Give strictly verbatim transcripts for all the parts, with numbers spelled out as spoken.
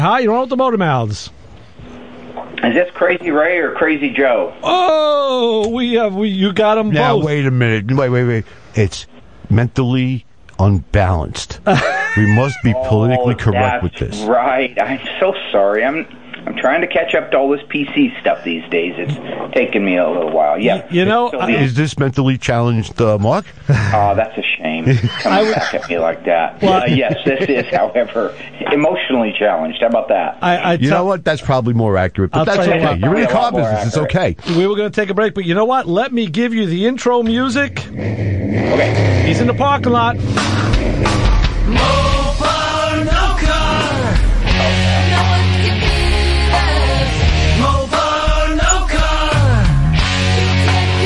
Hi, you're on with the Motor Mouths. Is this Crazy Ray or Crazy Joe? Oh, we have we you got them now, both. Now, wait a minute. Wait, wait, wait. It's mentally unbalanced. We must be politically oh, correct with this. Right. I'm so sorry. I'm I'm trying to catch up to all this P C stuff these days. It's taken me a little while. Yeah. You, you know, so uh, is this mentally challenged, uh, Mark? Oh, that's a shame. Coming back at me like that. Well, uh, yes, this is, however, emotionally challenged. How about that? I, I you know what? That's probably more accurate, but I'll that's tell you okay. what, You're in the car business. accurate. It's okay. We were going to take a break, but you know what? Let me give you the intro music. Okay. He's in the parking lot. Mopar, no car. No one can beat us. Mopar, no car. You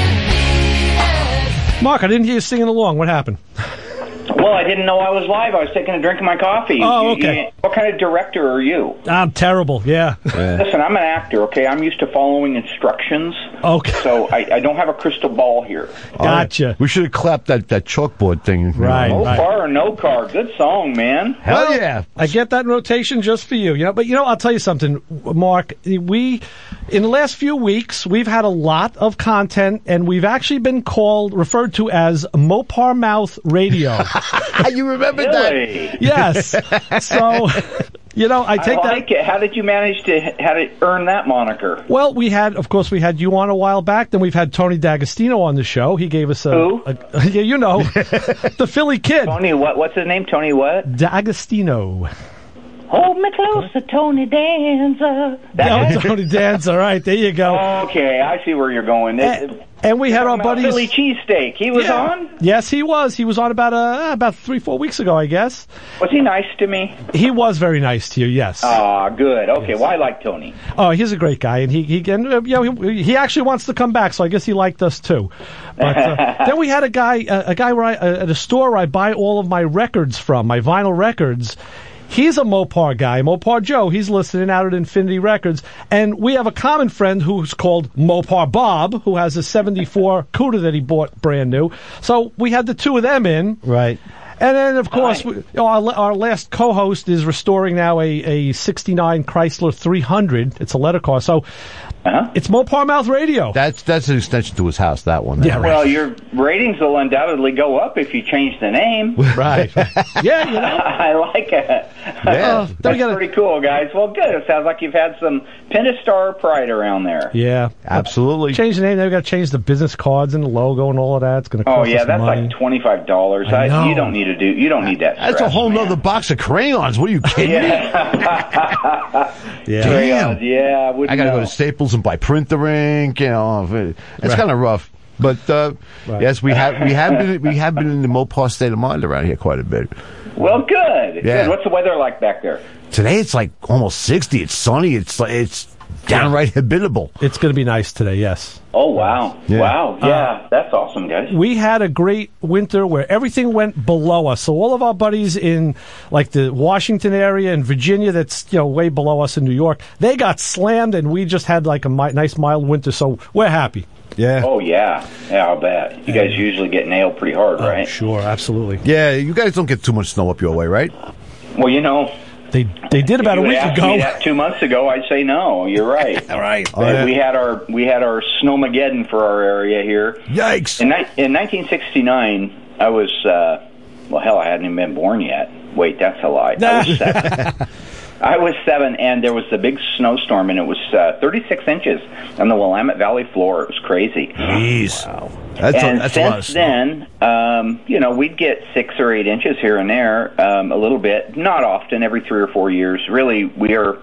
can't defeat us. Mark, I didn't hear you singing along. What happened? Well, I didn't know I was live. I was taking a drink of my coffee. Oh, You- okay. you- what kind of director are you? I'm terrible, yeah. Listen, I'm an actor, okay? I'm used to following instructions. Okay. So I, I don't have a crystal ball here. Gotcha. We should have clapped that, that chalkboard thing. Right. No right. car or no car. Good song, man. Hell yeah. I get that rotation just for you, you know. But you know, I'll tell you something, Mark. We, in the last few weeks, we've had a lot of content, and we've actually been called, referred to as Mopar Mouth Radio. You remember Really? that? Yes. So, you know, I take I like that. it. How did you manage to how to earn that moniker? Well, we had, of course, we had you on a while back. Then we've had Tony D'Agostino on the show. He gave us a, Who? a yeah, you know, the Philly kid, Tony, what? What's his name? Tony what? D'Agostino. Hold me closer, Tony Danza. Yeah, Tony Danza. All right, there you go. Okay, I see where you're going. And, and we had our buddies. Philly cheesesteak. He was Yeah. on? Yes, he was. He was on about uh, about three, four weeks ago, I guess. Was he nice to me? He was very nice to you. Yes. Ah, good. Okay, well, I like Tony. Oh, he's a great guy, and he he and, uh, you know, he, he actually wants to come back. So I guess he liked us too. But uh, then we had a guy, uh, a guy where I, uh, at a store where I buy all of my records from, my vinyl records. He's a Mopar guy, Mopar Joe. He's listening out at Infinity Records. And we have a common friend who's called Mopar Bob, who has a seventy-four Cuda that he bought brand new. So we had the two of them in. Right. And then, of course, Hi. we, you know, our, our last co-host is restoring now a, a sixty-nine Chrysler three hundred. It's a letter car. So Uh-huh. it's Mopar Mouth Radio. That's that's an extension to his house, that one. Yeah, right. Well, your ratings will undoubtedly go up if you change the name. Right. Yeah, you know. I like it. Yeah. Uh, then That's we gotta, pretty cool, guys. Well, good. It sounds like you've had some Pentastar pride around there. yeah. Absolutely. Change the name. Then we got to change the business cards and the logo and all of that. It's going to cost Oh us yeah, some that's money. like twenty-five dollars. I know. You don't need to do. You don't need that. That's a stress, whole man. nother box of crayons. What are you kidding me? Yeah. Yeah. Crayons, yeah. I, I wouldn't got to go know. to Staples and buy printer ink. You know, it's Right. kind of rough. But uh, Right. yes, we have we have been we have been in the Mopar state of mind around here quite a bit. Well, good. Yeah. Good. What's the weather like back there? Today it's like almost sixty. It's sunny. It's like it's downright habitable. It's going to be nice today, yes. Oh wow, Yeah. wow, yeah, that's awesome, guys. We had a great winter where everything went below us. So all of our buddies in like the Washington area and Virginia, that's, you know, way below us in New York, they got slammed, and we just had like a mi- nice mild winter. So we're happy. Yeah. Oh yeah, yeah, I'll bet. You guys usually get nailed pretty hard, Oh, right? sure, absolutely. Yeah, you guys don't get too much snow up your way, right? Well, you know, They they did about a you week asked ago. me that two months ago, I'd say no. You're right. All right. Oh, yeah. We had our we had our snowmageddon for our area here. Yikes. In, ni- in nineteen sixty-nine, I was uh, well, hell, I hadn't even been born yet. Wait, that's a lie. I was seven. I was seven, and there was the big snowstorm, and it was uh, thirty-six inches on the Willamette Valley floor. It was crazy. Jeez. Wow. That's and a, that's a lot of since snow. then, um, you know, we'd get six or eight inches here and there, um, a little bit, not often, every three or four years. Really, we are,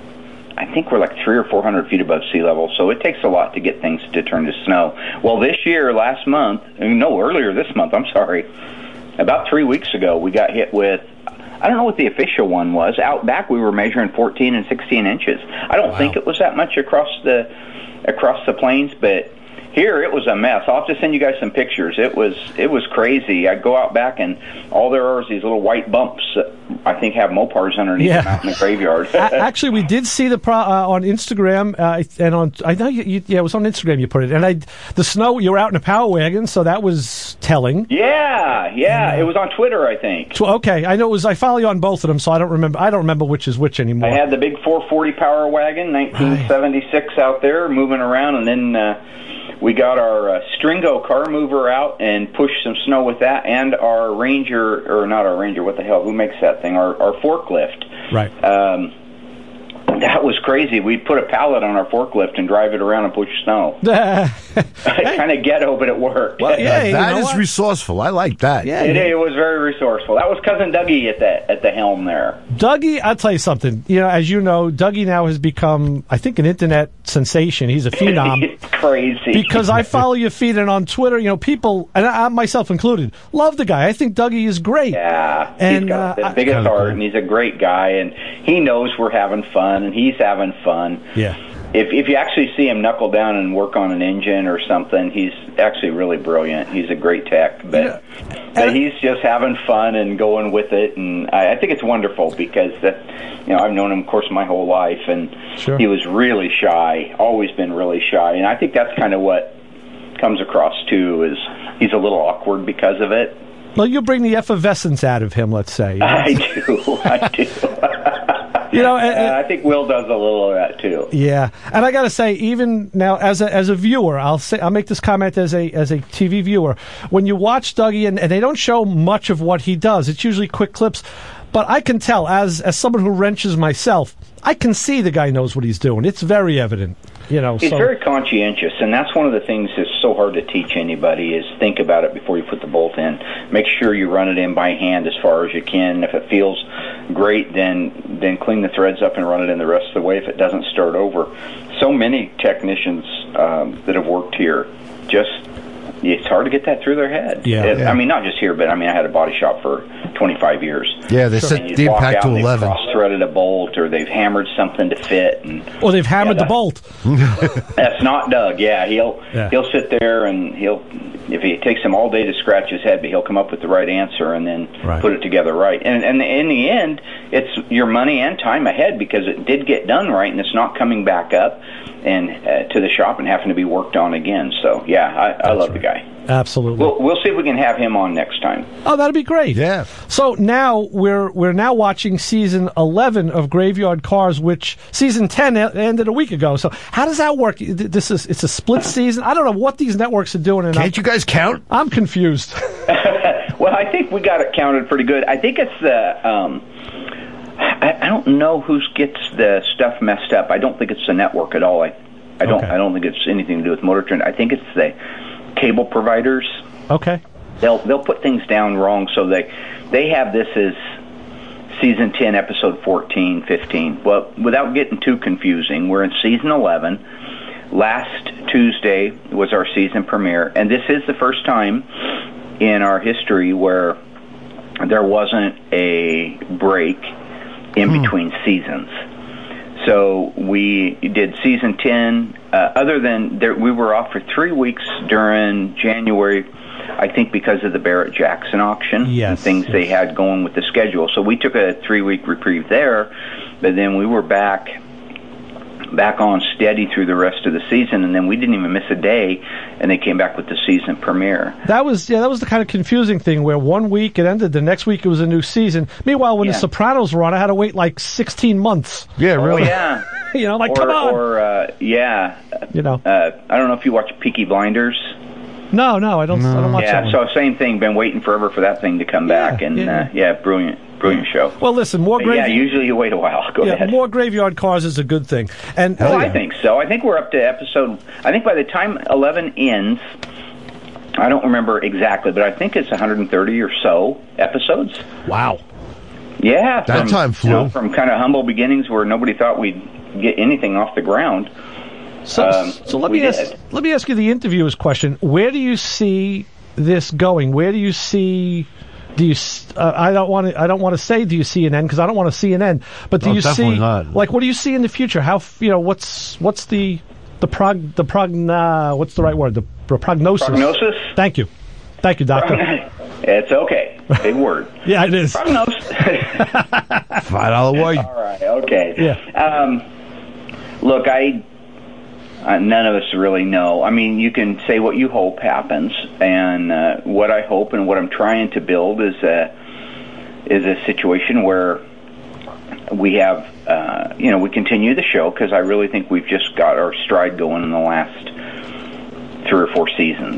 I think we're like three or four hundred feet above sea level, so it takes a lot to get things to turn to snow. Well, this year, last month, no, earlier this month, I'm sorry, about three weeks ago, we got hit with, I don't know what the official one was. Out back, we were measuring fourteen and sixteen inches. I don't Wow. think it was that much across the across the plains, but here it was a mess. I'll have to send you guys some pictures. It was it was crazy. I'd go out back, and all there are is these little white bumps that I think have Mopars underneath Yeah. them out in the graveyard. A- Actually, we did see the pro- uh, on Instagram, uh, and on I know you, you, yeah, it was on Instagram you put it, and I the snow. You were out in a power wagon, so that was telling. Yeah, yeah. It was on Twitter, I think. So, okay, I know it was. I follow you on both of them, so I don't remember. I don't remember which is which anymore. I had the big four forty Power Wagon, nineteen seventy-six, out there moving around, and then uh, we got our uh, Stringo car mover out and pushed some snow with that, and our Ranger, or not our Ranger, what the hell? Who makes that thing? Our, our forklift. Right. Um, that was crazy. We'd put a pallet on our forklift and drive it around and push snow. Kind of ghetto, but it worked. Well, yeah, you that know is what? resourceful. I like that. Yeah, It, yeah. it was very resourceful. That was Cousin Dougie at the at the helm there. Dougie, I'll tell you something. You know, as you know, Dougie now has become, I think, an internet sensation. He's a phenom. It's crazy. Because I follow your feed, and on Twitter, you know, people, and I, myself included, love the guy. I think Dougie is great. Yeah, And, he's got uh, the biggest kinda heart, cool. and he's a great guy, and he knows we're having fun, and he's having fun. Yeah. If if you actually see him knuckle down and work on an engine or something, he's actually really brilliant. He's a great tech, but, Yeah. but And- he's just having fun and going with it, and I, I think it's wonderful because that, you know, I've known him, of course, my whole life, and Sure. he was really shy, always been really shy, and I think that's kind of what comes across too, is he's a little awkward because of it. Well, you bring the effervescence out of him, let's say. You know, I do, I do. You know, and- Uh, I think Will does a little of that too. Yeah, and I got to say, even now as a as a viewer, I'll say I'll make this comment as a as a T V viewer. When you watch Dougie, and, and they don't show much of what he does, it's usually quick clips. But I can tell, as as someone who wrenches myself, I can see the guy knows what he's doing. It's very evident, you know. He's so. very conscientious, and that's one of the things that's so hard to teach anybody is think about it before you put the bolt in. Make sure you run it in by hand as far as you can. If it feels great, then then clean the threads up and run it in the rest of the way. If it doesn't, start over. So many technicians um, that have worked here, just it's hard to get that through their head. Yeah, It- yeah. I mean, not just here, but I mean, I had a body shop for twenty-five years. Yeah, they And set you the walk impact out to and they've eleven. cross-threaded a bolt, or they've hammered something to fit, and Or they've hammered Yeah, the bolt. that's not Doug. Yeah, he'll Yeah. he'll sit there and he'll if it takes him all day to scratch his head, but he'll come up with the right answer and then Right. put it together right. And and in the end, it's your money and time ahead because it did get done right, and it's not coming back up and uh, to the shop and having to be worked on again. So yeah, I, I love the guy. Absolutely. We'll we'll see if we can have him on next time. Oh, that'd be great. Yeah. So now we're we're now watching season eleven of Graveyard Cars, which season ten e- ended a week ago. So how does that work? This is it's a split season. I don't know what these networks are doing. And Can't you guys count? I'm, I'm confused. Well, I think we got it counted pretty good. I think it's the. Um, I, I don't know who gets the stuff messed up. I don't think it's the network at all. I, I don't. Okay. I don't think it's anything to do with Motor Trend. I think it's the cable providers. Okay. They'll they'll put things down wrong, so they they have this as season ten, episode fourteen, fifteen. Well, without getting too confusing, we're in season eleven. Last Tuesday was our season premiere, and this is the first time in our history where there wasn't a break in between seasons. So we did season ten. Uh, other than there, we were off for three weeks during January, I think because of the Barrett Jackson auction and Yes, things yes. they had going with the schedule. So we took a three-week reprieve there, but then we were back back on steady through the rest of the season, and then we didn't even miss a day, and they came back with the season premiere. That was yeah. That was the kind of confusing thing where one week it ended, the next week it was a new season. Meanwhile, when Yeah. The Sopranos were on, I had to wait like sixteen months. Yeah, Oh, really. yeah. You know, like or, come on. Or, uh, yeah. you know. Uh, I don't know if you watch Peaky Blinders. No, no, I don't. I don't watch that Yeah, one. so same thing. Been waiting forever for that thing to come Yeah, back, and yeah. Uh, yeah, brilliant, brilliant show. Well, listen, more But yeah, graveyard. usually you wait a while. Go Yeah, ahead. more Graveyard Cars is a good thing. And Well, uh, I think so. I think we're up to episode. I think by the time eleven ends, I don't remember exactly, but I think it's one hundred thirty or so episodes. wow. Yeah, That from, time you know, flew. from kind of humble beginnings where nobody thought we'd get anything off the ground. So, Um, so let we me ask, did. let me ask you the interviewer's question. Where do you see this going? Where do you see? Do you? s- Uh, I don't want to. I don't want to say. Do you see an end? Because I don't want to see an end. But do No, you definitely see? not. Like, what do you see in the future? How? f- You know, what's what's the the prog the progna? What's the right word? The, the prognosis. Prognosis? Thank you. Thank you, doctor. It's okay. Big word. Yeah, it is. Prognosis. Five dollar word. All right. Okay. Yeah. Um, look, I Uh, none of us really know. I mean, you can say what you hope happens, and uh, what I hope and what I'm trying to build is a is a situation where we have, uh, you know, we continue the show, because I really think we've just got our stride going in the last three or four seasons.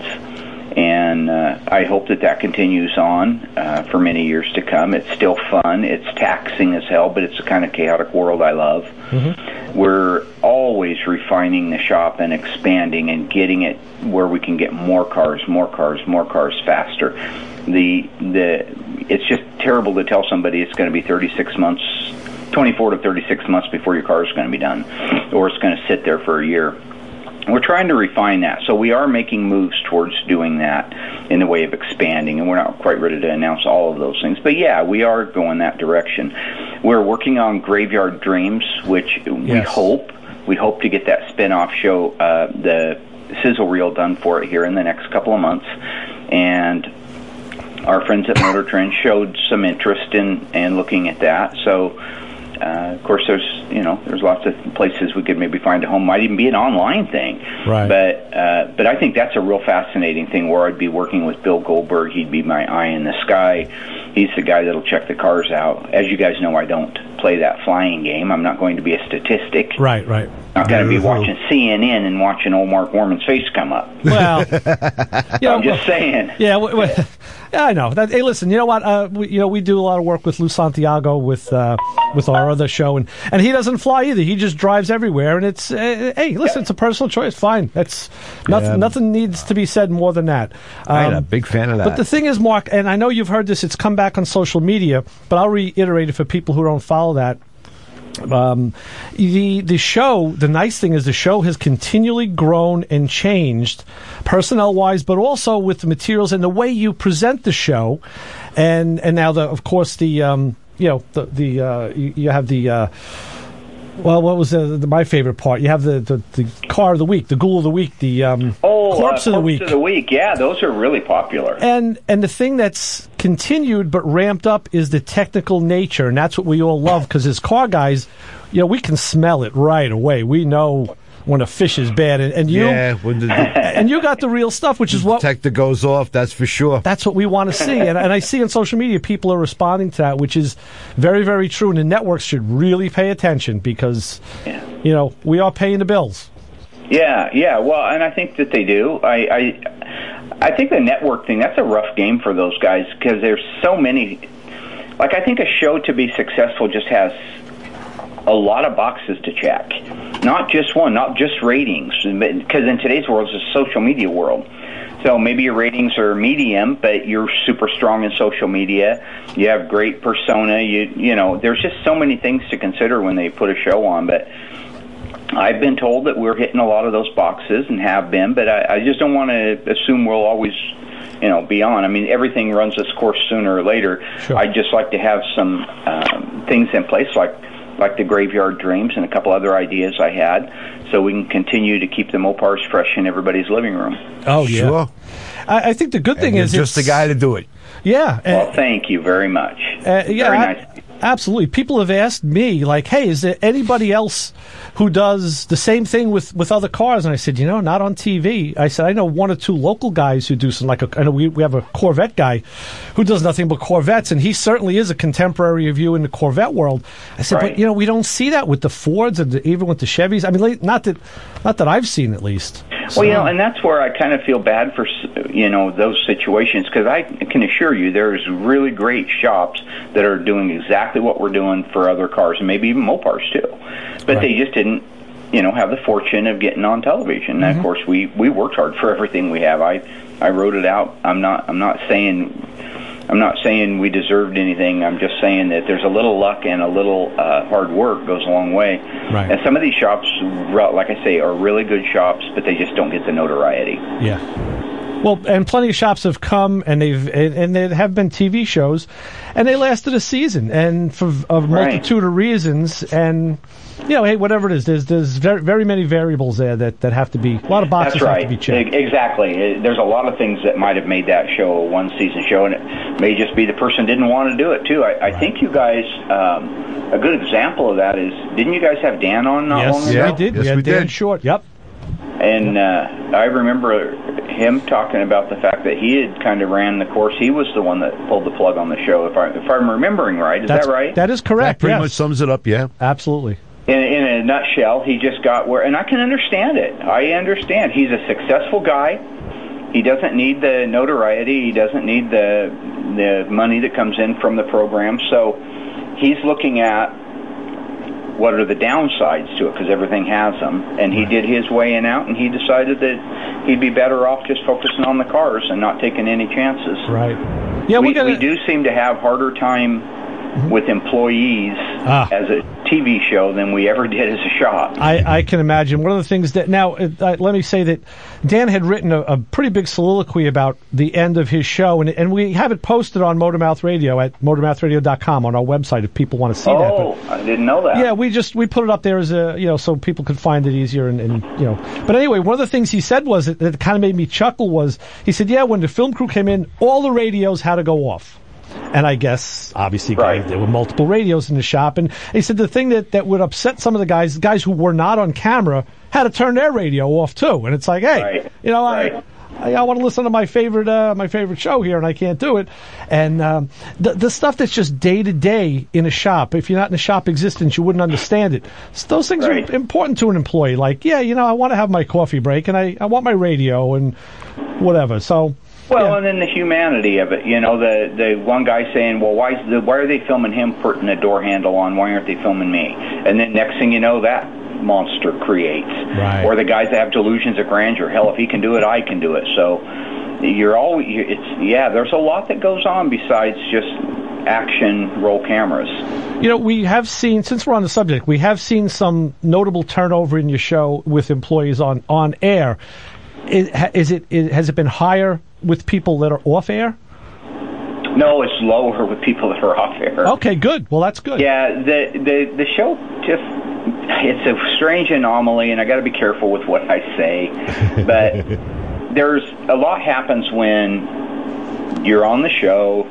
And uh, I hope that that continues on uh, for many years to come. It's still fun. It's taxing as hell, but it's the kind of chaotic world I love. Mm-hmm. We're always refining the shop and expanding and getting it where we can get more cars, more cars, more cars faster. The the it's just terrible to tell somebody it's going to be thirty-six months, twenty-four to thirty-six months before your car is going to be done, or it's going to sit there for a year. We're trying to refine that, so we are making moves towards doing that in the way of expanding, and we're not quite ready to announce all of those things. But yeah, we are going that direction. We're working on Graveyard Dreams, which we Yes. hope we hope to get that spin-off show, uh, the sizzle reel, done for it here in the next couple of months. And our friends at Motor Trend showed some interest in, in looking at that. So. Uh, of course, there's you know there's lots of places we could maybe find a home. Might even be an online thing, Right. But uh, but I think that's a real fascinating thing where I'd be working with Bill Goldberg. He'd be my eye in the sky. He's the guy that'll check the cars out. As you guys know, I don't play that flying game. I'm not going to be a statistic. Right, right. Not going to be Beautiful. watching C N N and watching old Mark Warman's face come up. Well, you know, I'm just saying. Yeah, w- w- yeah, I know. That, hey, listen, you know what? Uh, we, you know, we do a lot of work with Lou Santiago with uh, with our other show, and, and he doesn't fly either. He just drives everywhere, and it's uh, hey, listen, it's a personal choice. Fine, that's nothing. Yeah. Nothing needs to be said more than that. I'm Um, a big fan of that. But the thing is, Mark, and I know you've heard this. It's come back on social media, but I'll reiterate it for people who don't follow that. Um, the the show, the nice thing is the show has continually grown and changed personnel wise, but also with the materials and the way you present the show, and and now the of course the um, you know the the uh, you, you have the. Uh, Well, what was the, the, my favorite part? You have the, the, the car of the week, the ghoul of the week, the um, Oh, corpse uh, of the Corpse week. of the Week. Yeah, those are really popular. And and the thing that's continued but ramped up is the technical nature, and that's what we all love, because as car guys, you know, we can smell it right away. We know when a fish is bad, and, and you yeah, when the, the and you got the real stuff, which is what detector goes off, that's for sure. that's what we want to see. And, and I see on social media people are responding to that, which is very, very true. And the networks should really pay attention, because Yeah. you know we are paying the bills. Yeah, yeah. Well, and I think that they do. I, I, I think the network thing, that's a rough game for those guys, because there's so many. Like, I think a show to be successful just has a lot of boxes to check. Not just one, not just ratings, because in today's world, it's a social media world. So maybe your ratings are medium, but you're super strong in social media. You have great persona. You you know, there's just so many things to consider when they put a show on. But I've been told that we're hitting a lot of those boxes and have been, but I, I just don't want to assume we'll always, you know, be on. I mean, everything runs its course sooner or later. Sure. I'd just like to have some um, things in place, like like the Graveyard Dreams and a couple other ideas I had, so we can continue to keep the Mopars fresh in everybody's living room. Oh Sure. I, I think the good thing You're is just the it's- guy to do it. Yeah. Well, and- thank you very much. Uh, yeah, very I- nice. absolutely. People have asked me, like, hey, is there anybody else who does the same thing with, with other cars? And I said, you know, not on T V. I said, I know one or two local guys who do some, like, a, I know we, we have a Corvette guy who does nothing but Corvettes, and he certainly is a contemporary of you in the Corvette world. I said, Right. but, you know, we don't see that with the Fords and the, even with the Chevys. I mean, like, not that, not that I've seen, at least. So- Well, you know, and that's where I kind of feel bad for, you know, those situations, because I can assure you there's really great shops that are doing exactly what we're doing for other cars, and maybe even Mopars too. But Right. they just didn't, you know, have the fortune of getting on television. Mm-hmm. And of course, we, we worked hard for everything we have. I I wrote it out. I'm not I'm not saying I'm not saying we deserved anything. I'm just saying that there's a little luck and a little uh, hard work goes a long way. Right. And some of these shops, re- like I say, are really good shops, but they just don't get the notoriety. Yeah. Well, and plenty of shops have come, and they've and, and there have been T V shows, and they lasted a season, and for a multitude of reasons. And you know, hey, whatever it is, there's there's very very many variables there that, that have to be a lot of boxes That's right. have to be checked. E- Exactly. Uh, There's a lot of things that might have made that show a one season show, and it may just be the person didn't want to do it too. I, I think you guys, um, a good example of that is, didn't you guys have Dan on not long Yes, ago? Yeah. we did. Yes, we had we Dan did. Short. Yep. And uh, I remember him talking about the fact that he had kind of ran the course. He was the one that pulled the plug on the show, if, I, if I'm remembering right. Is That's, that right? That is That correct. pretty yes. much sums it up, yeah. Absolutely. In, in a nutshell, he just got where, and I can understand it. I understand. He's a successful guy. He doesn't need the notoriety. He doesn't need the the money that comes in from the program. So he's looking at what are the downsides to it, because everything has them. And he did his way in out, and he decided that he'd be better off just focusing on the cars and not taking any chances. Right. Yeah, we, we're gonna, we do seem to have harder time with employees Ah. as a T V show than we ever did as a shop. I, I can imagine. One of the things that now, uh, uh, let me say that Dan had written a, a pretty big soliloquy about the end of his show, and and we have it posted on Motormouth Radio at motormouth radio dot com on our website if people want to see that. Oh, But, I didn't know that. yeah, we just we put it up there as a you know so people could find it easier and, and you know. But anyway, one of the things he said was that, that kind of made me chuckle was he said, yeah, when the film crew came in, all the radios had to go off. And I guess, obviously, Right. there were multiple radios in the shop. And he said the thing that, that would upset some of the guys, guys who were not on camera, had to turn their radio off, too. And it's like, hey, Right. you know, Right. I, I, I want to listen to my favorite uh, my favorite show here, and I can't do it. And um, the, the stuff that's just day-to-day in a shop, if you're not in a shop existence, you wouldn't understand it. So those things Right. are important to an employee. Like, yeah, you know, I want to have my coffee break, and I, I want my radio and whatever. So... Well, yeah. and then the humanity of it. You know, the the one guy saying, well, why is the, why are they filming him putting a door handle on? Why aren't they filming me? And then next thing you know, that monster creates. Right. Or the guys that have delusions of grandeur. Hell, if he can do it, I can do it. So you're always, it's, yeah, there's a lot that goes on besides just action roll cameras. You know, we have seen, since we're on the subject, we have seen some notable turnover in your show with employees on, on air. Is, is it is, has it been higher with people that are off air? No, it's lower with people that are off air. Okay, good. Well, that's good. Yeah, the the the show just it's a strange anomaly, and I got to be careful with what I say. But there's a lot happens when you're on the show.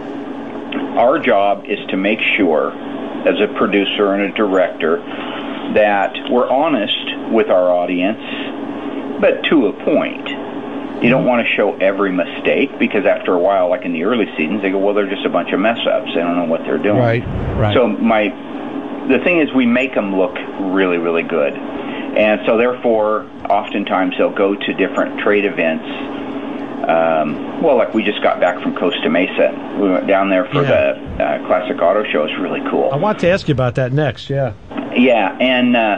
Our job is to make sure, as a producer and a director, that we're honest with our audience, but to a point. You don't want to show every mistake, because after a while, like in the early seasons, they go, well, they're just a bunch of mess-ups. They don't know what they're doing. Right, right. So my, the thing is, we make them look really, really good. And so therefore, oftentimes they'll go to different trade events. Um, well, like we just got back from Costa Mesa. We went down there for Yeah. the uh, Classic Auto Show. It's really cool. I want to ask you about that next, yeah. Yeah, and uh,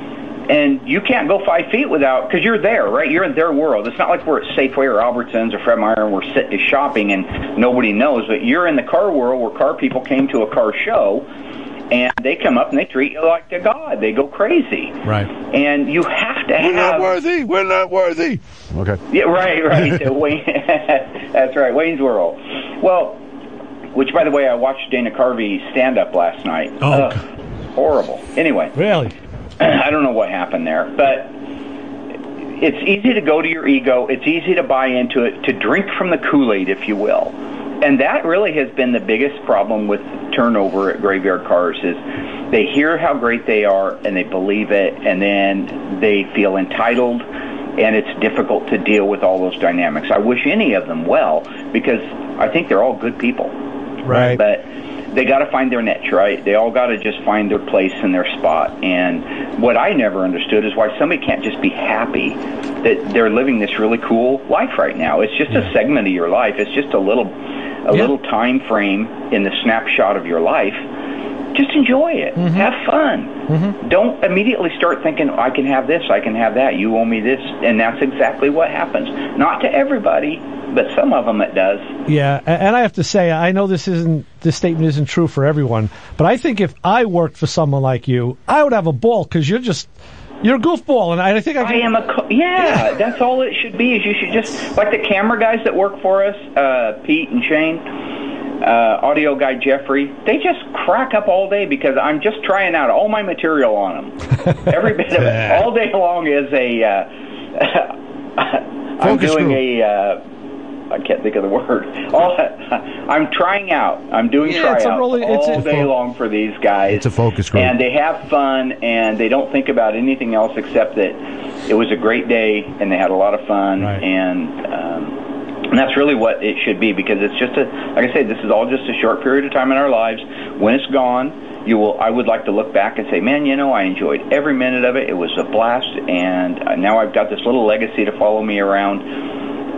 and you can't go five feet without, because you're there, right? You're in their world. It's not like we're at Safeway or Albertsons or Fred Meyer and we're sitting shopping and nobody knows, but you're in the car world where car people came to a car show, and they come up and they treat you like a god. They go crazy. Right. And you have to We're not have... worthy. We're not worthy. Okay. Yeah, right, right. Wayne, that's right, Wayne's World. Well, which, by the way, I watched Dana Carvey stand-up last night. Oh, Ugh, horrible. Anyway. Really? I don't know what happened there, but it's easy to go to your ego. It's easy to buy into it, to drink from the Kool-Aid, if you will. And that really has been the biggest problem with turnover at Graveyard Cars is they hear how great they are and they believe it, and then they feel entitled, and it's difficult to deal with all those dynamics. I wish any of them well, because I think they're all good people. Right. But they got to find their niche, right? They all got to just find their place and their spot. And what I never understood is why somebody can't just be happy that they're living this really cool life right now. It's just a segment of your life. It's just a little, a Yeah. little time frame in the snapshot of your life. Just enjoy it. Mm-hmm. Have fun. Mm-hmm. Don't immediately start thinking, I can have this, I can have that, you owe me this. And that's exactly what happens. Not to everybody, but some of them it does. Yeah, a- and I have to say, I know this isn't this statement isn't true for everyone, but I think if I worked for someone like you, I would have a ball, because you're just you're a goofball, and I think I, I can, am a co- yeah, that's all it should be. Is you should just, like the camera guys that work for us, uh, Pete and Shane, uh, audio guy Jeffrey, they just crack up all day because I'm just trying out all my material on them. Every bit of it, all day long is a. Uh, I'm Focus doing group. a. Uh, I can't think of the word. All, I'm trying out. I'm doing Yeah, it's a tryouts really- it's all a- day long for these guys. It's a focus group. And they have fun, and they don't think about anything else except that it was a great day, and they had a lot of fun, Right. and um, and that's really what it should be, because it's just a, like I say, this is all just a short period of time in our lives. When it's gone, you will. I would like to look back and say, man, you know, I enjoyed every minute of it. It was a blast, and uh, now I've got this little legacy to follow me around.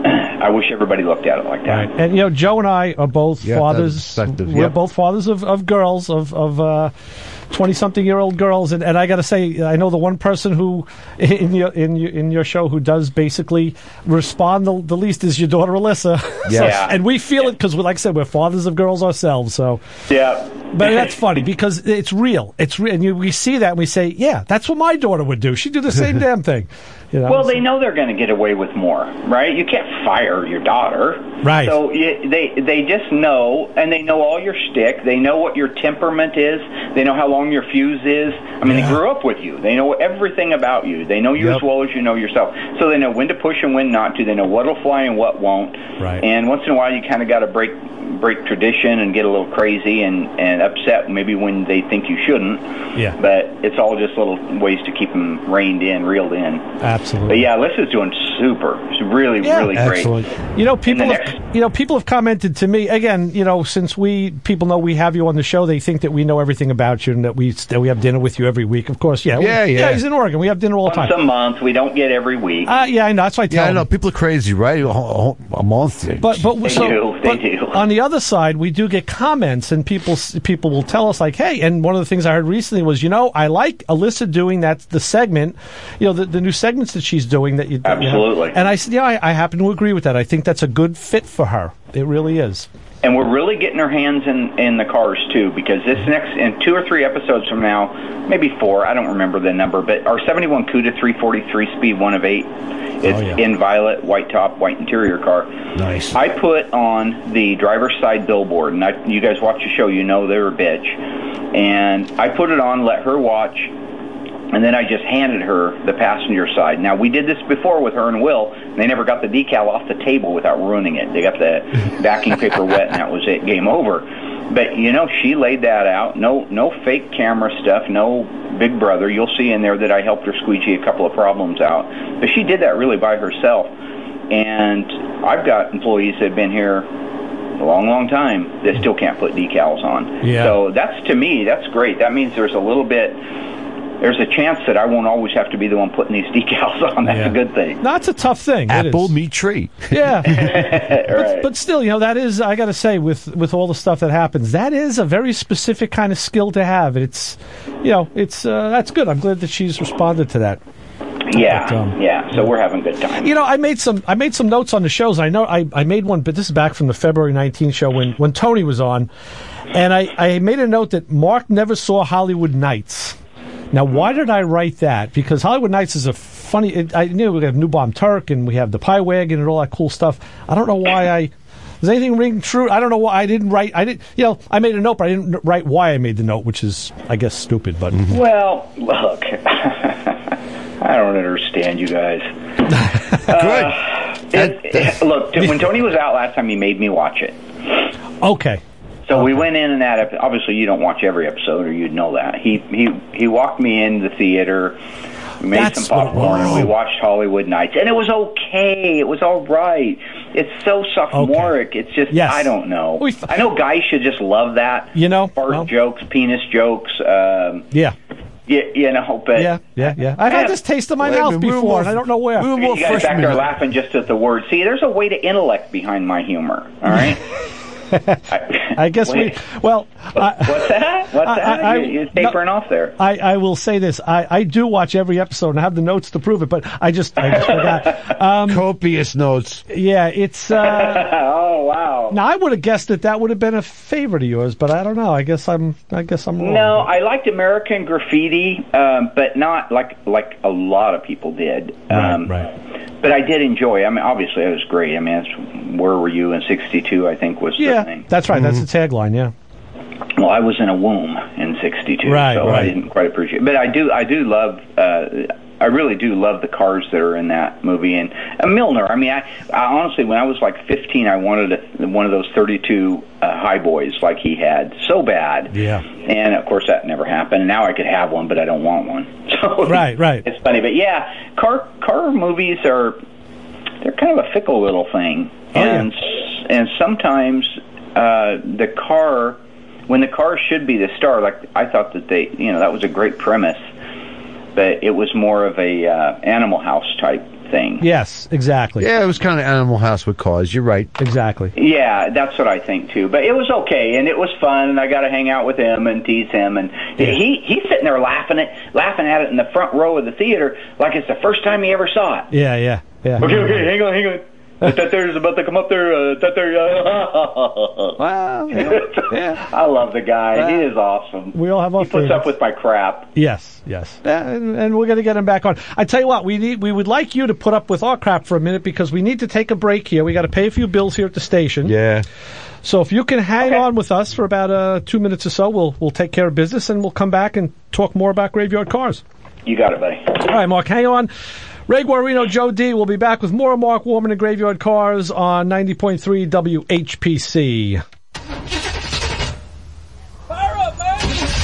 I wish everybody looked at it like that. Right. And you know, Joe and I are both Yeah, fathers. that's effective, We're yep. both fathers of, of girls, of of uh, twenty-something-year-old girls, and, and I got to say, I know the one person who in your in your in your show who does basically respond the, the least is your daughter Alyssa. Yes. So- Yeah. and we feel it because, like I said, we're fathers of girls ourselves. So, Yeah. but that's funny because it's real. It's real, and you, we see that and we say, yeah, that's what my daughter would do. She'd do the same damn thing. You know? Well, they know they're going to get away with more, right? You can't fire your daughter. Right. So you, they they just know, and they know all your shtick. They know what your temperament is. They know how long your fuse is. I mean, Yeah. they grew up with you. They know everything about you. They know you Yep. as well as you know yourself. So they know when to push and when not to. They know what'll fly and what won't. Right. And once in a while, you kind of got to break break tradition and get a little crazy and, and upset maybe when they think you shouldn't. Yeah. But it's all just little ways to keep them reined in, reeled in. Absolutely. But yeah, Alyssa's doing super. She's really, Yeah. really great. Excellent. You know, people the have, next- you know, people have commented to me again. You know, since we people know we have you on the show, they think that we know everything about you and that we that we have dinner with you every week. Of course, yeah, we- Yeah, yeah. He's in Oregon. We have dinner all the Once time. a month. We don't get every week. Uh, yeah, I know. That's why I tell Yeah, I know. them. People are crazy, right? A, a, a month. But but They so, do, they but do. on the other side, we do get comments, and people people will tell us like, hey. And one of the things I heard recently was, you know, I like Alyssa doing that the segment, you know, the, the new segments that she's doing that you that you have. Absolutely. And I said, yeah, I, I happen to agree with that. I think that's a good fit for her. It really is. And we're really getting our hands in, in the cars, too, because this next, in two or three episodes from now, maybe four, I don't remember the number, but our seventy-one Cuda three forty-three speed one of eight is Oh, yeah. in violet, white top, white interior car. Nice. I put on the driver's side billboard, and I, you guys watch the show, you know they're a bitch. And I put it on, let her watch, and then I just handed her the passenger side. Now, we did this before with her and Will, and they never got the decal off the table without ruining it. They got the backing paper wet, and that was it, game over. But, you know, she laid that out. No no fake camera stuff, no Big Brother. You'll see in there that I helped her squeegee a couple of problems out. But she did that really by herself. And I've got employees that have been here a long, long time that still can't put decals on. Yeah. So that's, to me, that's great. That means there's a little bit... There's a chance that I won't always have to be the one putting these decals on. That's Yeah. a good thing. That's a tough thing. It Apple is. me tree. Yeah. Right. But, but still, you know, that is, I got to say, with, with all the stuff that happens, that is a very specific kind of skill to have. It's, you know, it's, uh, that's good. I'm glad that she's responded to that. yeah, but, um, yeah. So we're having a good time. You know, I made some, I made some notes on the shows. I know I, I made one, but this is back from the February nineteenth show when, when Tony was on. And I, I made a note that Mark never saw Hollywood Nights. Now, why did I write that? Because Hollywood Nights is a funny... It, I knew we have New Bomb Turk and we have the Pie Wagon and all that cool stuff. I don't know why I... Does anything ring true? I don't know why I didn't write... I didn't... You know, I made a note, but I didn't write why I made the note, which is, I guess, stupid, but... Well, look, I don't understand you guys. Good. It, it, look, t- when Tony was out last time, he made me watch it. Okay. So we went in and that. ep- Obviously, you don't watch every episode, or you'd know that. He he he walked me in the theater, we made That's some what it popcorn, and we was. watched Hollywood Nights, and it was okay. It was all right. It's so sophomoric. It's just Yes. I don't know. We f- I know guys should just love that. You know, fart well- jokes, penis jokes. Um, Yeah. you, you know, but Yeah, yeah, yeah. I've had this taste in my Wait a mouth minute, we were before, more- and I don't know where. we were more you guys back freshmen. there laughing just at the word. See, there's a way to intellect behind my humor. All right. I, I guess we... Wait. Well... I, What's that? What's I- that? I- you, you're no- tapering off there. I, I will say this. I, I do watch every episode, and I have the notes to prove it, but I just, I just forgot. Um, Copious notes. yeah, it's... Uh, Oh wow. now, I would have guessed that that would have been a favorite of yours, but I don't know. I guess I'm I guess I'm wrong. No, I liked American Graffiti, um, but not like like a lot of people did. Right, Um, right. But I did enjoy. I mean, obviously, it was great. I mean, it's, where were you in sixty-two? I think was the Yeah, thing. that's right. That's the tagline, yeah. Well, I was in a womb in sixty-two, Right, so right. I didn't quite appreciate it. But I do, I do love. Uh, I really do love the cars that are in that movie. And uh, Milner, I mean, I, I honestly, when I was like fifteen, I wanted a, one of those thirty-two uh, Highboys like he had, so bad. Yeah. And of course that never happened. And now I could have one, but I don't want one. So Right, right. it's funny, but yeah, car car movies are they're kind of a fickle little thing, Oh, yeah. and s and sometimes uh, the car. When the car should be the star, like I thought that they, you know, that was a great premise, but it was more of a uh, Animal House type thing. Yes, exactly. Yeah, it was kind of Animal House with cars. You're right. Exactly. Yeah, that's what I think too. But it was okay, and it was fun, and I got to hang out with him and tease him, and Yeah. he he's sitting there laughing at laughing at it in the front row of the theater like it's the first time he ever saw it. Yeah, yeah, yeah. Okay, okay, hang on, hang on. That there's about to come up there. Uh, that there. Uh, Wow. Yeah. yeah. I love the guy. He is awesome. We all have our He puts favorites. up with my crap. Yes, yes. Uh, and, and we're going to get him back on. I tell you what, we need we would like you to put up with our crap for a minute because we need to take a break here. We got to pay a few bills here at the station. Yeah. So if you can hang Okay. on with us for about uh, two minutes or so, we'll we'll take care of business and we'll come back and talk more about graveyard cars. You got it, buddy. All right, Mark, hang on. Ray Guarino, Joe D. will be back with more Mark Warman and Graveyard Cars on ninety point three W H P C. Fire up, man!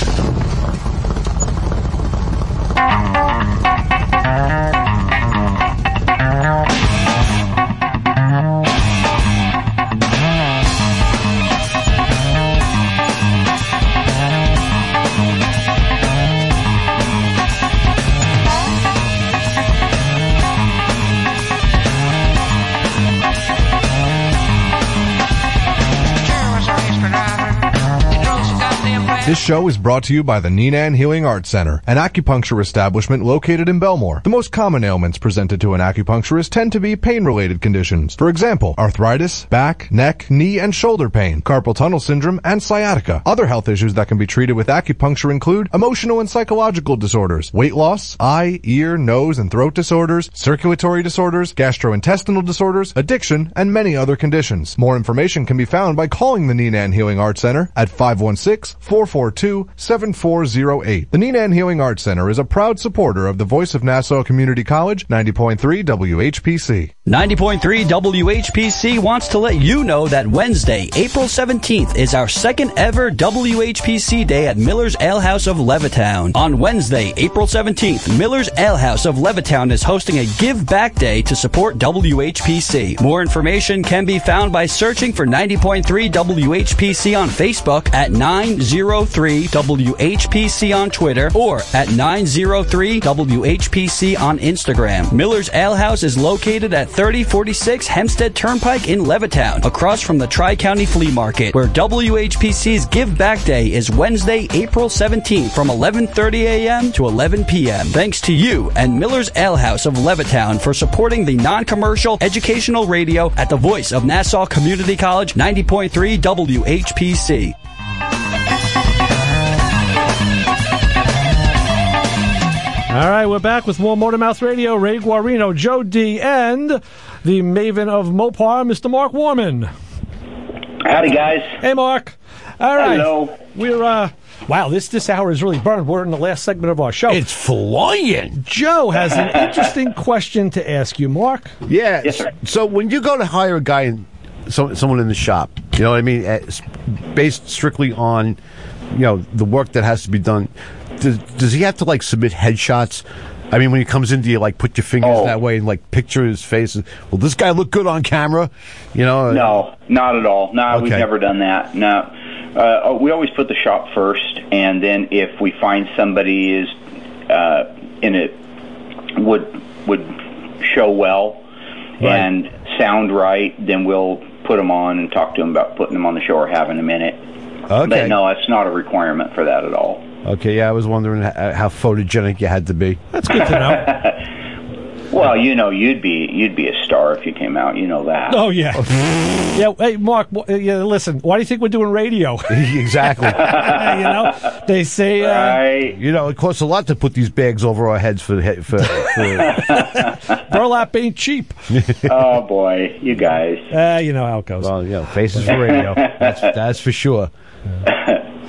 This show is brought to you by the Neenan Healing Arts Center, an acupuncture establishment located in Belmore. The most common ailments presented to an acupuncturist tend to be pain-related conditions. For example, arthritis, back, neck, knee, and shoulder pain, carpal tunnel syndrome, and sciatica. Other health issues that can be treated with acupuncture include emotional and psychological disorders, weight loss, eye, ear, nose, and throat disorders, circulatory disorders, gastrointestinal disorders, addiction, and many other conditions. More information can be found by calling the Neenan Healing Arts Center at five one six, four four two, seven four zero eight. The Neenan Healing Arts Center is a proud supporter of the Voice of Nassau Community College, ninety point three W H P C. ninety point three W H P C wants to let you know that Wednesday, April seventeenth is our second ever W H P C Day at Miller's Ale House of Levittown. On Wednesday, April seventeenth, Miller's Ale House of Levittown is hosting a Give Back Day to support W H P C. More information can be found by searching for ninety point three W H P C on Facebook, at nine oh three W H P C on Twitter, or at nine oh three W H P C on Instagram. Miller's Ale House is located at thirty forty-six Hempstead Turnpike in Levittown, across from the Tri-County Flea Market, where W H P C's Give Back Day is Wednesday, April seventeenth from eleven thirty a.m. to eleven p.m. Thanks to you and Miller's Ale House of Levittown for supporting the non-commercial educational radio at the Voice of Nassau Community College, ninety point three W H P C. All right, we're back with more Motormouth Radio. Ray Guarino, Joe D, and the maven of Mopar, Mister Mark Warman. Howdy, guys. Hey, Mark. All right. Hello. We're, uh, wow, this, this hour is really burned. We're in the last segment of our show. It's flying. Joe has an interesting question to ask you, Mark. Yeah. Yes, sir. So when you go to hire a guy, in, so, someone in the shop, you know what I mean, uh, s- based strictly on, you know, the work that has to be done, does, does he have to, like, submit headshots? I mean, when he comes in, do you, like, put your fingers Oh. that way and, like, picture his face? Will this guy look good on camera? You know? No, not at all. No, we've Okay. never done that. No. Uh, we always put the shop first, and then if we find somebody is uh, in it would would show well Right. and sound right, then we'll put them on and talk to them about putting them on the show or having them in it. Okay. But no, it's not a requirement for that at all. Okay, yeah, I was wondering how, how photogenic you had to be. That's good to know. Well, you know, you'd be you'd be a star if you came out. You know that. Oh, yeah. yeah, hey, Mark, wh- uh, yeah, listen, why do you think we're doing radio? Exactly. you know, they say, uh, Right. You know, it costs a lot to put these bags over our heads for the he- for. for burlap ain't cheap. Oh boy, you guys. Uh, you know how it goes. well, you know, faces for radio. That's that's for sure.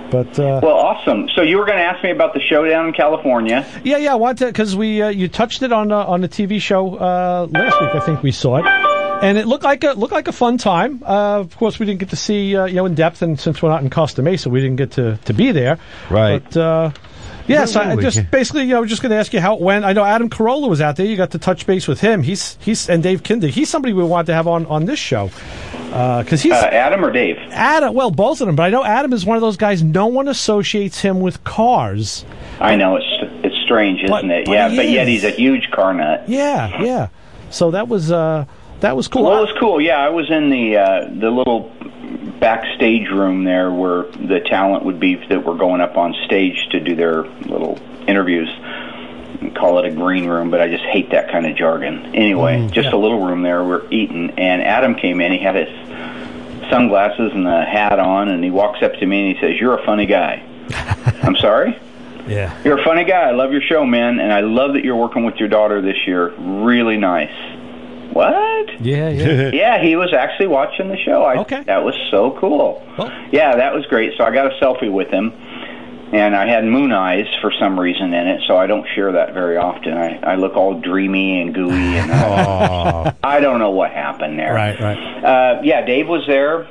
But uh, Well, awesome. So you were going to ask me about the show down in California. yeah, yeah, I want to because we uh, you touched it on uh, on the T V show uh, last week. I think we saw it, and it looked like a looked like a fun time. Uh, of course, we didn't get to see uh, you know in depth, and since we're not in Costa Mesa, we didn't get to, to be there. Right. But uh, yeah, so I we just can- basically you know just going to ask you how it went. I know Adam Carolla was out there. You got to touch base with him. He's he's and Dave Kinder. He's somebody we wanted to have on on this show. Because he's Uh, Adam or Dave? Adam, well, both of them, but I know Adam is one of those guys. No one associates him with cars. I know it's it's strange, isn't But- it? but Yeah, he but yet is. he's a huge car nut. Yeah, yeah. So that was uh, that was cool. Well, it was cool. Yeah, I was in the uh, the little backstage room there where the talent would be that were going up on stage to do their little interviews. We call it a green room, but I just hate that kind of jargon. Anyway, just yeah. a little room there. We're eating, and Adam came in. He had his sunglasses and a hat on, and he walks up to me and he says, "You're a funny guy." I'm sorry? Yeah. You're a funny guy. I love your show, man, and I love that you're working with your daughter this year. Really nice. What? Yeah, yeah. Yeah, he was actually watching the show. I, Okay. That was so cool. Well- Yeah, that was great. So I got a selfie with him, and I had moon eyes for some reason in it, so I don't share that very often. I, I look all dreamy and gooey, and I, I don't know what happened there. Right, right. Uh, yeah, Dave was there.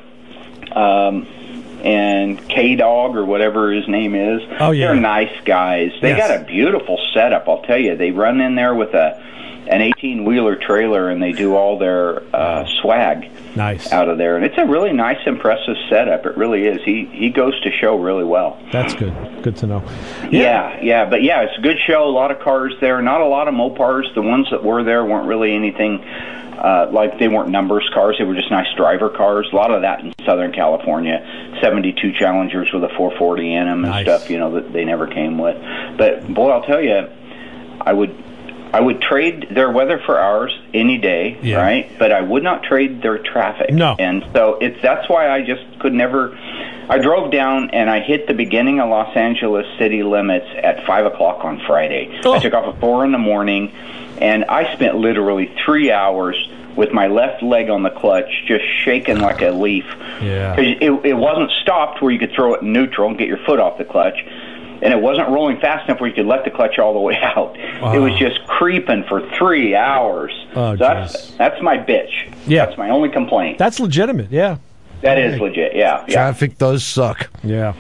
Um, and K-Dog, or whatever his name is. Oh, yeah. They're nice guys. They Yes. got a beautiful setup, I'll tell you. They run in there with a an eighteen-wheeler trailer, and they do all their uh, swag Nice. out of there. And it's a really nice, impressive setup. It really is. He he goes to show really well. That's good. Good to know. Yeah, yeah, but yeah, it's a good show. A lot of cars there. Not a lot of Mopars. The ones that were there weren't really anything uh, like they weren't numbers cars. They were just nice driver cars. A lot of that in Southern California. seventy-two Challengers with a four forty in them and Nice. stuff. You know that they never came with. But boy, I'll tell you, I would. I would trade their weather for ours any day, Yeah. right? But I would not trade their traffic. No. And so it's that's why I just could never. I drove down and I hit the beginning of Los Angeles city limits at five o'clock on Friday. Oh. I took off at four in the morning, and I spent literally three hours with my left leg on the clutch, just shaking like a leaf. Yeah. 'Cause it, it wasn't stopped where you could throw it in neutral and get your foot off the clutch. And it wasn't rolling fast enough where you could let the clutch all the way out. Wow. It was just creeping for three hours. Oh, so that's jeez. that's my bitch. Yeah. That's my only complaint. That's legitimate. Yeah. That is legit. Yeah, yeah, Traffic does suck. Yeah.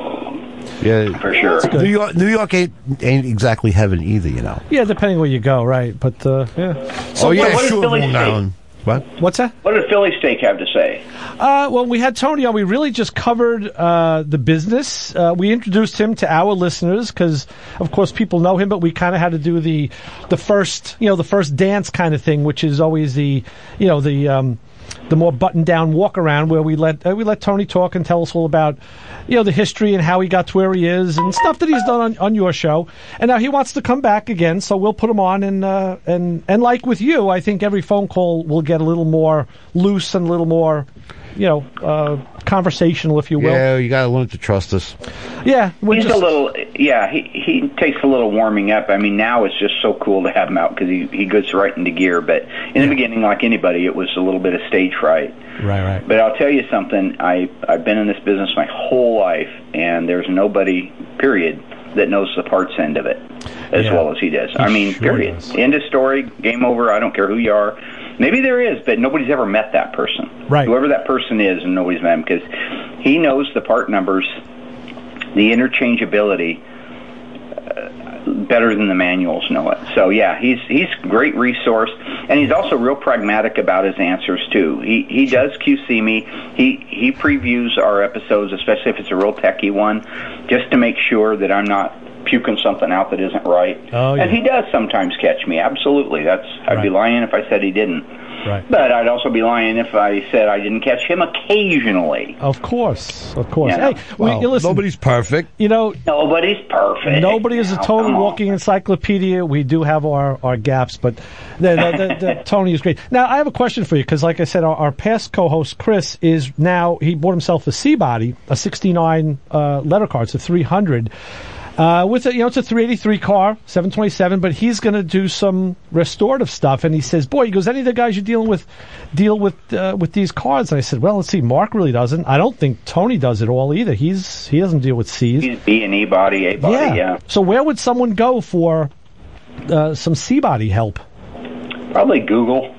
Yeah, for sure. New York, New York ain't, ain't exactly heaven either, you know. Yeah, depending where you go, right? But uh, yeah. oh yeah, what- what is sure. Philly Long State? Island. What? What's that? What did Philly Steak have to say? Uh, well, we had Tony on. We really just covered uh, the business. Uh, we introduced him to our listeners because, of course, people know him. But we kind of had to do the the first, you know, the first dance kind of thing, which is always the, you know, the um, the more buttoned down walk around where we let uh, we let Tony talk and tell us all about, you know, the history and how he got to where he is and stuff that he's done on, on your show. And now he wants to come back again, so we'll put him on. And uh, and and like with you, I think every phone call will get a little more loose and a little more, you know, uh, conversational, if you will. Yeah, you gotta learn to trust us. Yeah, we're He's just, a little, yeah. He he takes a little warming up. I mean, now it's just so cool to have him out because he he goes right into gear. But in the beginning, like anybody, it was a little bit of stage fright. right, right. But I'll tell you something. I I've been in this business my whole life, and there's nobody, period, that knows the parts end of it as Yeah. well as he does. I mean, sure period. does. End of story. Game over. I don't care who you are. Maybe there is, but nobody's ever met that person. Right. Whoever that person is, and nobody's met him because he knows the part numbers, the interchangeability, uh, better than the manuals know it. So yeah, he's he's a great resource, and he's also real pragmatic about his answers too. He he does Q C me. He he previews our episodes, especially if it's a real techie one, just to make sure that I'm not puking something out that isn't right. Oh, yeah. And he does sometimes catch me. Absolutely. That's I'd be Right. lying if I said he didn't. Right. But I'd also be lying if I said I didn't catch him occasionally. Of course, of course. Yeah. Hey, we, Well, you listen, nobody's perfect. you know, Nobody's perfect. nobody is a Now, total come on. walking encyclopedia. We do have our, our gaps, but the, the, the, the, Tony is great. Now, I have a question for you because, like I said, our, our past co-host Chris is now he bought himself a C body, a sixty-nine uh, letter car. It's a three hundred. Uh, with a, you know, it's a three eighty-three car, seven twenty-seven, but he's going to do some restorative stuff. And he says, "Boy," he goes, "any of the guys you're dealing with deal with uh, with these cars?" And I said, "Well, let's see. Mark really doesn't. I don't think Tony does it all either. He's he doesn't deal with C's. He's B and E body, A body, yeah. yeah. So where would someone go for uh, some C body help?" Probably Google.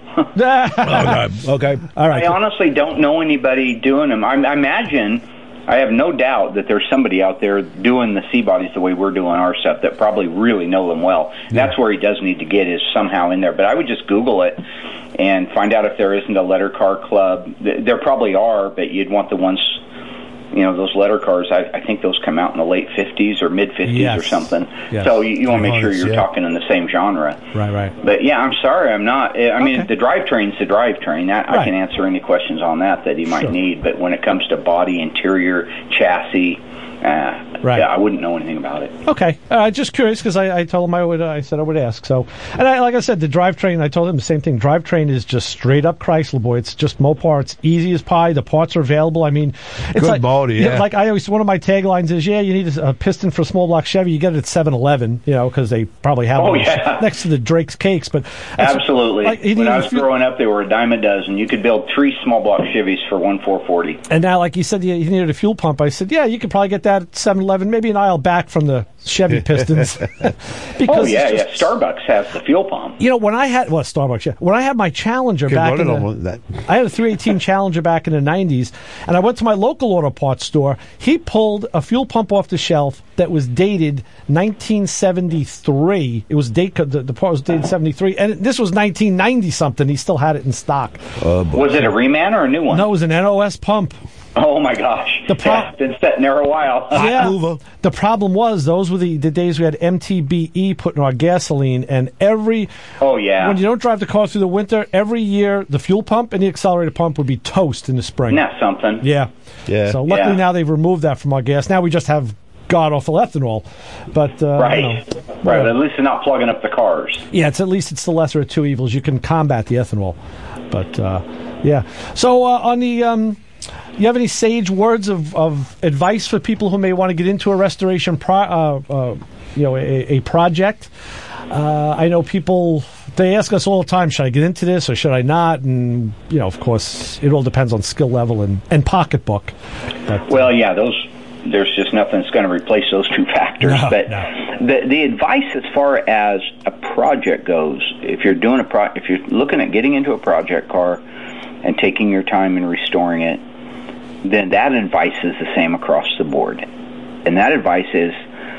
okay. okay. All right. I honestly don't know anybody doing them. I, I imagine, I have no doubt that there's somebody out there doing the C-bodies the way we're doing our stuff that probably really know them well. Yeah. That's where he does need to get, is somehow in there. But I would just Google it and find out if there isn't a letter car club. There probably are, but you'd want the ones, you know, those letter cars, I, I think those come out in the late fifties or mid-fifties yes. or something. Yes. So you, you want to make sure you're yeah. talking in the same genre. Right, right. But, yeah, I'm sorry, I'm not. I mean, Okay. the drivetrain's the drivetrain. That, Right. I can answer any questions on that that he might Sure. need. But when it comes to body, interior, chassis, uh, Right. yeah, I wouldn't know anything about it. Okay, uh, just curious because I, I told him I would. Uh, I said I would ask. So, and I, like I said, the drivetrain. I told him the same thing. Drivetrain is just straight up Chrysler, boy. It's just Mopar. It's easy as pie. The parts are available. I mean, it's Good like body, yeah. Like I always, one of my taglines is, yeah, you need a, a piston for a small block Chevy. You get it at seven eleven, you know, because they probably have Oh, it yeah. next to the Drake's Cakes. But that's- Absolutely. like, he when I needs was fuel- growing up, they were a dime a dozen. You could build three small block Chevys for one four forty. And now, like you said, you, you needed a fuel pump. I said, yeah, you could probably get that at seven eleven, maybe an aisle back from the Chevy Pistons. because Oh, yeah, it's yeah. just- Starbucks has the fuel pump. You know, when I had, well, Starbucks, yeah. When I had my Challenger Could back run in it the, on that. I had a three eighteen Challenger back in the nineties, and I went to my local auto parts store. He pulled a fuel pump off the shelf that was dated nineteen seventy-three. It was date, the, the part was dated seventy-three, and this was nineteen ninety something. He still had it in stock. Was it a reman or a new one? No, it was an N O S pump. Oh, my gosh. The pro- Yeah, it's been sitting there a while. Yeah. mover. The problem was those were the, the days we had M T B E put in our gasoline, and every Oh, yeah. when you don't drive the car through the winter, every year the fuel pump and the accelerator pump would be toast in the spring. Isn't that something? Yeah. Yeah. So luckily Yeah. now they've removed that from our gas. Now we just have god awful ethanol. But uh, Right. you know, Right. uh, But at least they're not plugging up the cars. yeah, it's at least it's the lesser of two evils. You can combat the ethanol. But uh, yeah. So uh, on the um, you have any sage words of, of advice for people who may want to get into a restoration pro, uh, uh, you know, a, a project? Uh, I know people, they ask us all the time, should I get into this or should I not? And, you know, of course, it all depends on skill level and, and pocketbook. But, Well, yeah, those. There's just nothing that's going to replace those two factors. No, but no. the the advice as far as a project goes, if you're doing a pro, if you're looking at getting into a project car and taking your time and restoring it, then that advice is the same across the board. And that advice is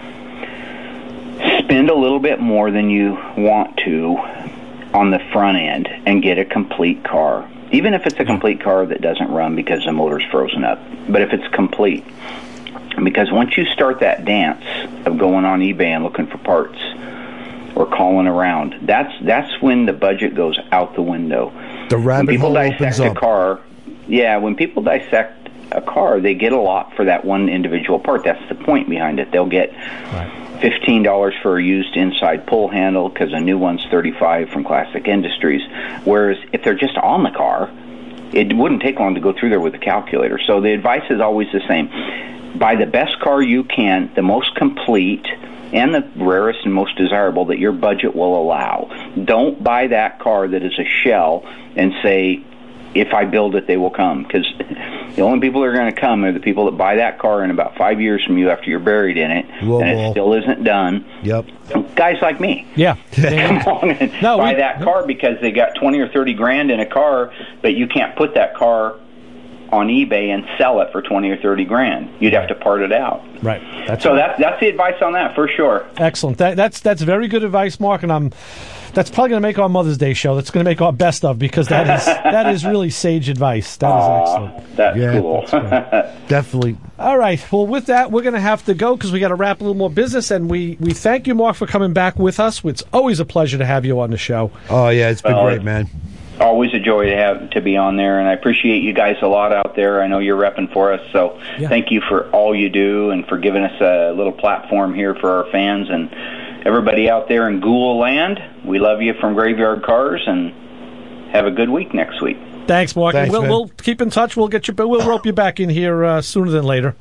spend a little bit more than you want to on the front end and get a complete car. Even if it's a complete car that doesn't run because the motor's frozen up. But if it's complete. Because once you start that dance of going on eBay and looking for parts or calling around, that's that's when the budget goes out the window. The When rabbit people hole dissect opens a up. car, yeah, when people dissect a car, they get a lot for that one individual part. That's the point behind it. They'll get right. fifteen dollars for a used inside pull handle because a new one's thirty-five dollars from Classic Industries. Whereas if they're just on the car, it wouldn't take long to go through there with a calculator. So the advice is always the same. Buy the best car you can, the most complete, and the rarest and most desirable that your budget will allow. Don't buy that car that is a shell and say, if I build it, they will come. Because the only people that are going to come are the people that buy that car in about five years from you after you're buried in it, Whoa, and whoa. it still isn't done. Yep. Guys like me. Yeah. Come on and No, buy we- that car because they got twenty or thirty grand in a car, but you can't put that car on eBay and sell it for twenty or thirty grand. You'd have to part it out. Right. That's So right. that's that's the advice on that for sure. Excellent. That, that's that's very good advice, Mark, and I'm that's probably going to make our Mother's Day show. That's going to make our best of because that is that is really sage advice. That is Aw, excellent. that's Yeah, cool. Definitely. All right. Well, with that, we're going to have to go because we got to wrap a little more business. And we we thank you, Mark, for coming back with us. It's always a pleasure to have you on the show. Oh, yeah, it's been Well, great, man. Always a joy to have to be on there, and I appreciate you guys a lot out there. I know you're repping for us, so Yeah. thank you for all you do and for giving us a little platform here for our fans and everybody out there in Ghoul Land. We love you from Graveyard Cars, and have a good week next week. Thanks, Mark. Thanks, we'll, man. we'll keep in touch. We'll get you. We'll rope you back in here uh, sooner than later.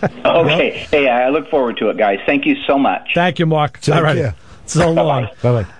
Okay. Hey, I look forward to it, guys. Thank you so much. Thank you, Mark. Take All right. care. So long. Bye bye.